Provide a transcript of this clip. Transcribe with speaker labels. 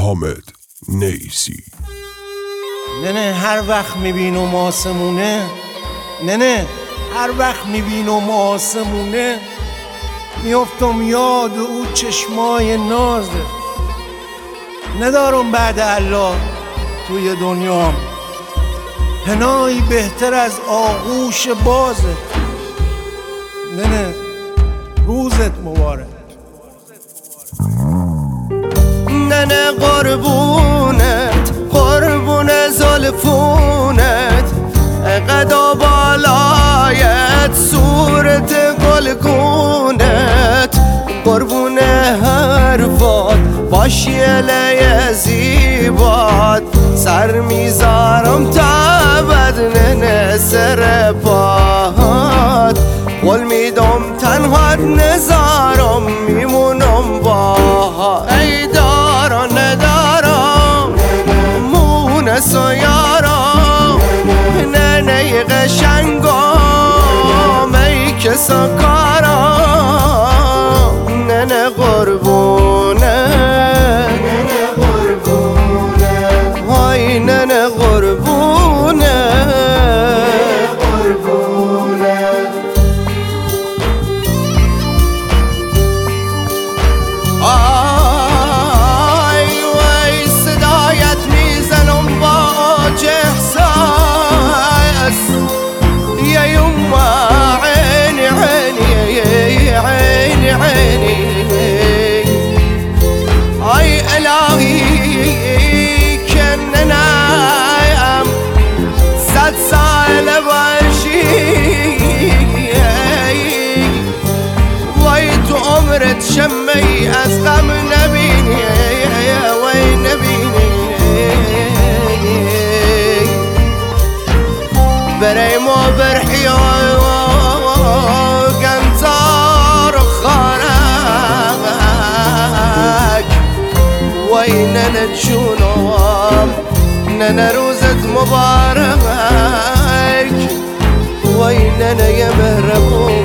Speaker 1: حامد نیسی.
Speaker 2: نه هر وقت میبینم آسمونه، نه هر وقت میبینم آسمونه میافتم یاد او چشمای نازه. ندارم بعد الله توی دنیام پناهی بهتر از آغوش بازه. نه روزت مبارک.
Speaker 3: نه قربونت، قربون زلفونت، قدا بالایت، صورت گلگونت، قربون حرفات با شیله زیبات، سر میذارم تا بدن سر پاهات، قول میدم تنها نزارم میمونم باهات. ای دارم ندارم مونس و یارم، نه قشنگم ای کس و کارم، نه قربونه، نه قربونه، های نه قربونه، قربونه. آی وی صدایت میزنم با احساس، یا یما عینی عینی عینی عینی، آی الهی کننایم 100 سال باشی، وای تو عمرت شمی از غم نبینی، وای نبینی، بریم و برحی و گنزار و خارک، وای ننه جونم، ننه روزت مبارک، وای ننه مهربون.